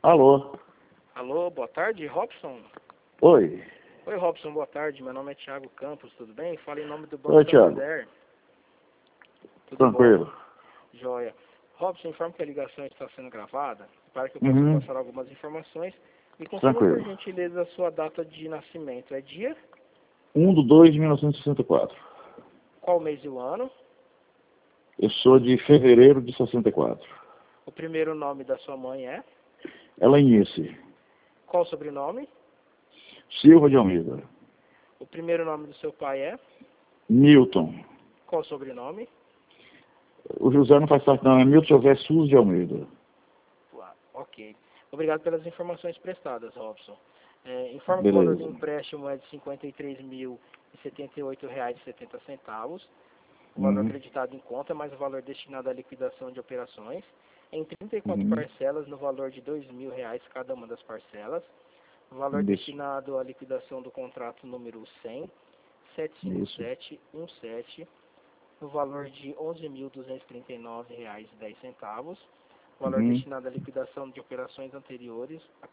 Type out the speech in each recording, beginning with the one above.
Alô? Alô, boa tarde, Robson. Oi. Oi, Robson, boa tarde. Meu nome é Thiago Campos, tudo bem? Fala em nome do Banco Oi, Thiago. Santander. Tudo Tranquilo. bom? Joia. Robson, informo que a ligação está sendo gravada para que eu possa passar algumas informações. Me confirma, por Tranquilo. gentileza, a sua data de nascimento. É dia? 1/2/1964. Qual mês e o ano? Eu sou de fevereiro de 64. O primeiro nome da sua mãe é? Elainice. Qual o sobrenome? Silva de Almeida. O primeiro nome do seu pai é? Milton. Qual o sobrenome? O José não faz parte não, é Milton José Souza de Almeida. Ok. Obrigado pelas informações prestadas, Robson. Informo que o valor Beleza. do empréstimo é de R$ 53.078,70. O valor acreditado em conta, mais o valor destinado à liquidação de operações, em 34 parcelas no valor de R$ 2.000 cada uma das parcelas. O valor destinado à liquidação do contrato número 100.75717, no valor de R$ 11.239,10. O valor destinado à liquidação de operações anteriores a R$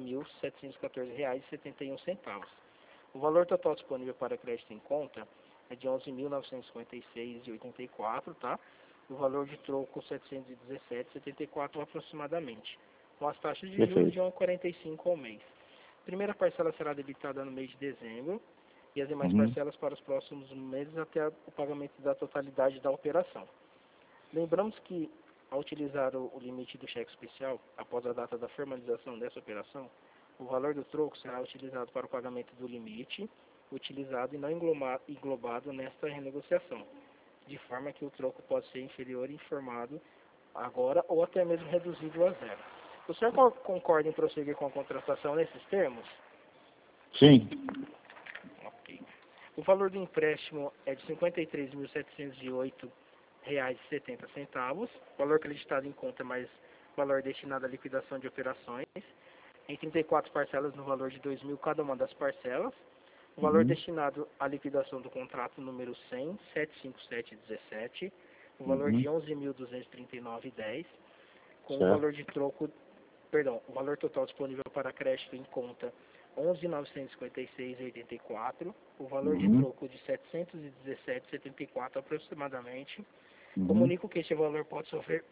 40.714,71. O valor total disponível para crédito em conta é de R$ 11.956,84, tá? O valor de troco R$ 717,74 aproximadamente, com as taxas de juros de 1,45 ao mês. A primeira parcela será debitada no mês de dezembro e as demais parcelas para os próximos meses até o pagamento da totalidade da operação. Lembramos que, ao utilizar o limite do cheque especial, após a data da formalização dessa operação, o valor do troco será utilizado para o pagamento do limite utilizado e não englobado nesta renegociação, de forma que o troco pode ser inferior e informado agora ou até mesmo reduzido a zero. O senhor concorda em prosseguir com a contratação nesses termos? Sim. Ok. O valor do empréstimo é de R$ 53.708,70. O valor acreditado em conta mais valor destinado à liquidação de operações, em 34 parcelas no valor de R$ 2.000 cada uma das parcelas. O valor destinado à liquidação do contrato número 100.75717, o valor de R$ 11.239,10, com o valor de troco, o valor total disponível para crédito em conta R$ 11.956,84, o valor de troco de R$ 717,74 aproximadamente. Comunico que este valor pode sofrer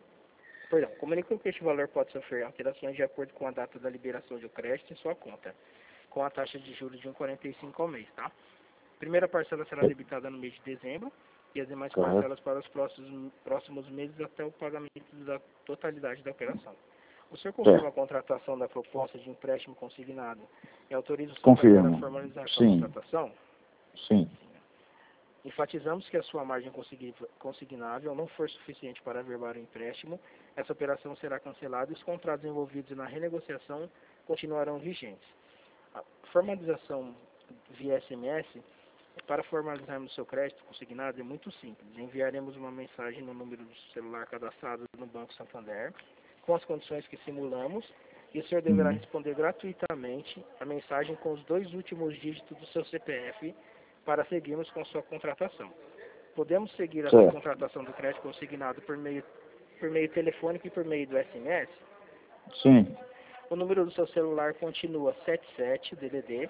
alterações de acordo com a data da liberação de crédito em sua conta, com a taxa de juros de 1,45 ao mês, tá? A primeira parcela será debitada no mês de dezembro e as demais parcelas para os próximos meses até o pagamento da totalidade da operação. O senhor confirma a contratação da proposta de empréstimo consignado e autoriza o Santander a formalizar sua contratação? Sim. Enfatizamos que a sua margem consignável não for suficiente para averbar o empréstimo, essa operação será cancelada e os contratos envolvidos na renegociação continuarão vigentes. A formalização via SMS, para formalizarmos seu crédito consignado, é muito simples. Enviaremos uma mensagem no número do celular cadastrado no Banco Santander, com as condições que simulamos, e o senhor deverá responder gratuitamente a mensagem com os 2 últimos dígitos do seu CPF para seguirmos com sua contratação. Podemos seguir a sua contratação do crédito consignado por meio telefônico e por meio do SMS? Sim. O número do seu celular continua 77 DDD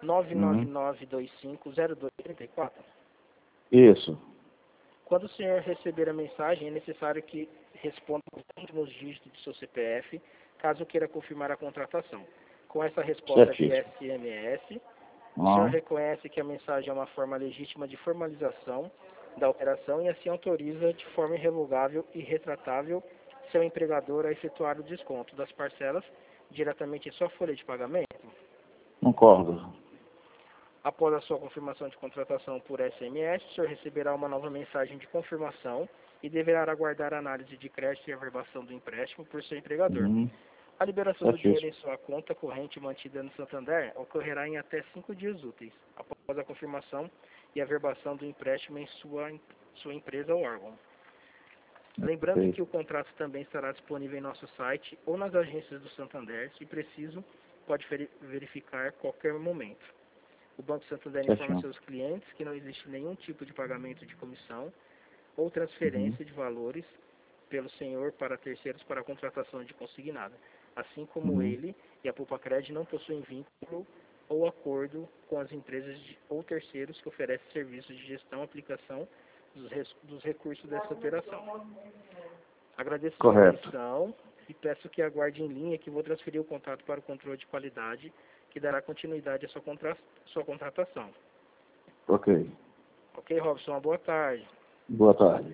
999250234. Isso. Quando o senhor receber a mensagem, é necessário que responda com os últimos dígitos do seu CPF, caso queira confirmar a contratação. Com essa resposta de SMS, o senhor reconhece que a mensagem é uma forma legítima de formalização da operação e assim autoriza de forma irrevogável e retratável seu empregador a efetuar o desconto das parcelas diretamente em sua folha de pagamento? Concordo. Após a sua confirmação de contratação por SMS, o senhor receberá uma nova mensagem de confirmação e deverá aguardar a análise de crédito e averbação do empréstimo por seu empregador. A liberação do dinheiro em sua conta corrente mantida no Santander ocorrerá em até 5 dias úteis, após a confirmação e averbação do empréstimo em sua empresa ou órgão. Lembrando que o contrato também estará disponível em nosso site ou nas agências do Santander, se preciso, pode verificar a qualquer momento. O Banco Santander informa seus clientes que não existe nenhum tipo de pagamento de comissão ou transferência de valores pelo senhor para terceiros para a contratação de consignado, assim como ele e a Pulpacred não possuem vínculo ou acordo com as empresas ou terceiros que oferecem serviços de gestão e aplicação dos recursos dessa operação. Agradeço a sua atenção e peço que aguarde em linha que vou transferir o contato para o controle de qualidade, que dará continuidade à sua contratação. Ok. Ok, Robson, uma boa tarde. Boa tarde.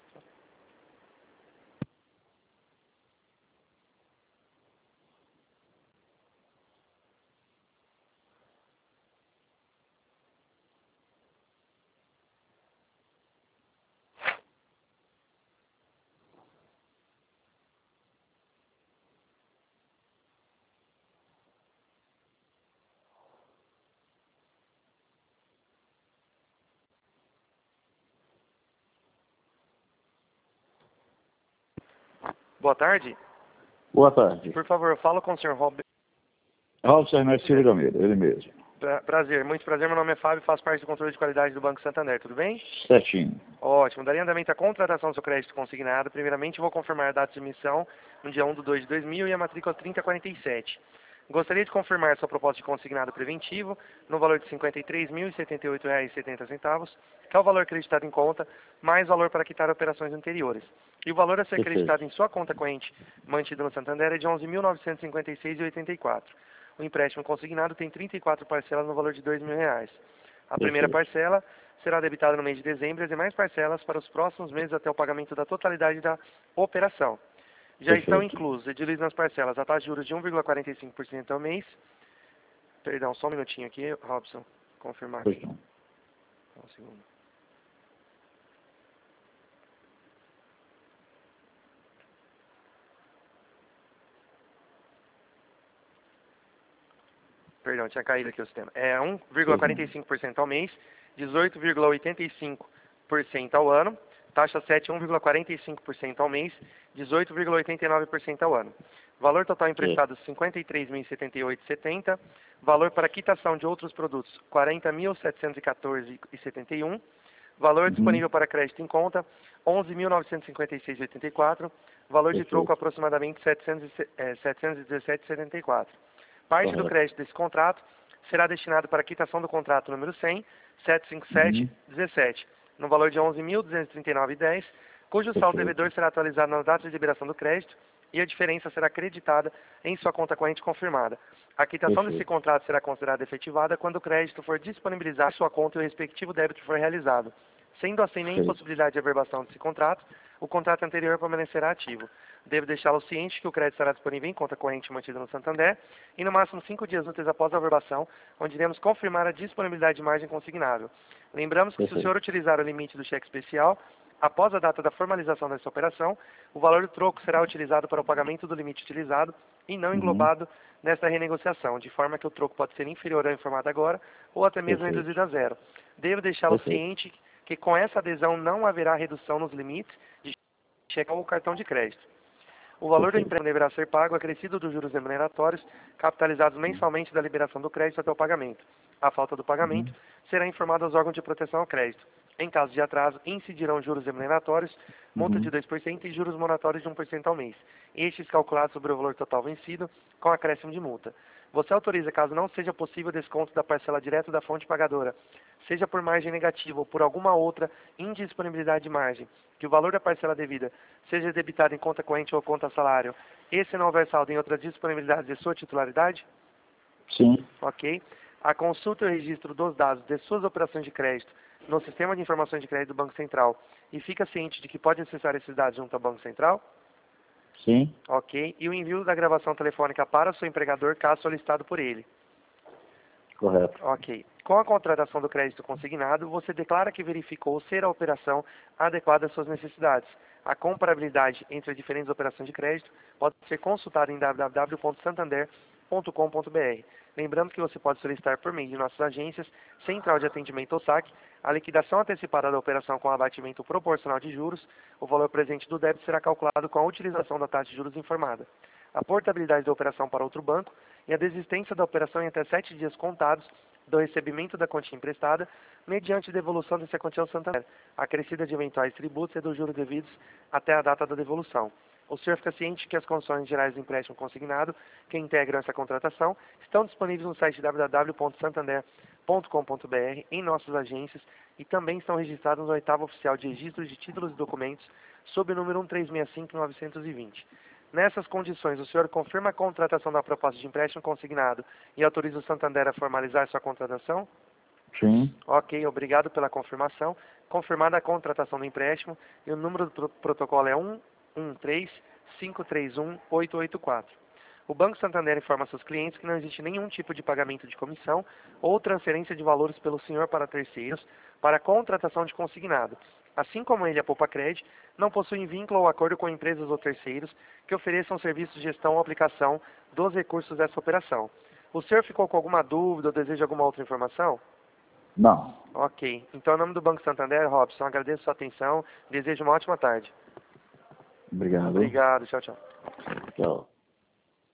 Boa tarde. Boa tarde. Por favor, eu falo com o senhor Robson. Robson Ernesto Silva Gameda, ele mesmo. Prazer, muito prazer. Meu nome é Fábio, faço parte do controle de qualidade do Banco Santander, tudo bem? Certinho. Ótimo. Daria andamento à contratação do seu crédito consignado. Primeiramente, vou confirmar a data de emissão no dia 1/2/2000 e a matrícula 3047. Gostaria de confirmar sua proposta de consignado preventivo no valor de R$ 53.078,70, que é o valor acreditado em conta, mais valor para quitar operações anteriores. E o valor a ser acreditado em sua conta corrente mantida no Santander é de R$ 11.956,84. O empréstimo consignado tem 34 parcelas no valor de R$ 2.000. A primeira parcela será debitada no mês de dezembro e as demais parcelas para os próximos meses até o pagamento da totalidade da operação. Já estão inclusos, edilhos nas parcelas, a taxa de juros de 1,45% ao mês. Perdão, só um minutinho aqui, Robson, confirmar aqui. Um segundo. Perdão, tinha caído aqui o sistema. É 1,45% ao mês, 18,85% ao ano. Taxa 7, 1,45% ao mês, 18,89% ao ano. Valor total emprestado, R$ 53.078,70. Valor para quitação de outros produtos, R$ 40.714,71. Valor disponível para crédito em conta, R$ 11.956,84. Valor de troco, aproximadamente R$ 717,74. Parte do crédito desse contrato será destinado para a quitação do contrato número 100, 75717, no valor de R$ 11.239,10, cujo saldo devedor será atualizado na data de liberação do crédito e a diferença será creditada em sua conta corrente confirmada. A quitação desse contrato será considerada efetivada quando o crédito for disponibilizado em sua conta e o respectivo débito for realizado. Sendo assim, nem possibilidade de averbação desse contrato, o contrato anterior permanecerá ativo. Devo deixá-lo ciente que o crédito será disponível em conta corrente mantida no Santander e no máximo 5 dias úteis após a averbação, onde iremos confirmar a disponibilidade de margem consignável. Lembramos que se o senhor utilizar o limite do cheque especial, após a data da formalização dessa operação, o valor do troco será utilizado para o pagamento do limite utilizado e não englobado nesta renegociação, de forma que o troco pode ser inferior ao informado agora ou até mesmo reduzido a zero. Devo deixá-lo ciente que com essa adesão não haverá redução nos limites de cheque ou cartão de crédito. O valor do empréstimo deverá ser pago acrescido dos juros remuneratórios capitalizados mensalmente da liberação do crédito até o pagamento. A falta do pagamento será informado aos órgãos de proteção ao crédito. Em caso de atraso, incidirão juros remuneratórios, multa de 2% e juros moratórios de 1% ao mês. Estes calculados sobre o valor total vencido, com acréscimo de multa. Você autoriza, caso não seja possível desconto da parcela direta da fonte pagadora, seja por margem negativa ou por alguma outra indisponibilidade de margem, que o valor da parcela devida seja debitado em conta corrente ou conta salário, e se não houver saldo em outras disponibilidades de sua titularidade? Sim. Ok. A consulta e o registro dos dados de suas operações de crédito no Sistema de Informações de Crédito do Banco Central e fica ciente de que pode acessar esses dados junto ao Banco Central? Sim. Ok. E o envio da gravação telefônica para o seu empregador, caso solicitado por ele? Correto. Ok. Com a contratação do crédito consignado, você declara que verificou ser a operação adequada às suas necessidades. A comparabilidade entre as diferentes operações de crédito pode ser consultada em www.santander.com.br. Lembrando que você pode solicitar por meio de nossas agências, Central de Atendimento ou SAC, a liquidação antecipada da operação com abatimento proporcional de juros. O valor presente do débito será calculado com a utilização da taxa de juros informada. A portabilidade da operação para outro banco e a desistência da operação em até 7 dias contados do recebimento da quantia emprestada, mediante devolução dessa quantia ao Santander, acrescida de eventuais tributos e dos juros devidos até a data da devolução. O senhor fica ciente que as condições gerais do empréstimo consignado que integram essa contratação estão disponíveis no site www.santander.com.br, em nossas agências, e também estão registrados no oitavo oficial de registro de títulos e documentos, sob o número 1365920. Nessas condições, o senhor confirma a contratação da proposta de empréstimo consignado e autoriza o Santander a formalizar sua contratação? Sim. Ok, obrigado pela confirmação. Confirmada a contratação do empréstimo, e o número do protocolo é 113-531-884. O Banco Santander informa seus clientes que não existe nenhum tipo de pagamento de comissão ou transferência de valores pelo senhor para terceiros para a contratação de consignado. Assim como ele, a Poupacred, não possui vínculo ou acordo com empresas ou terceiros que ofereçam serviços de gestão ou aplicação dos recursos dessa operação. O senhor ficou com alguma dúvida ou deseja alguma outra informação? Não. Ok. Então, em nome do Banco Santander, Robson, agradeço a sua atenção. Desejo uma ótima tarde. Obrigado. Obrigado. Tchau, tchau. Tchau.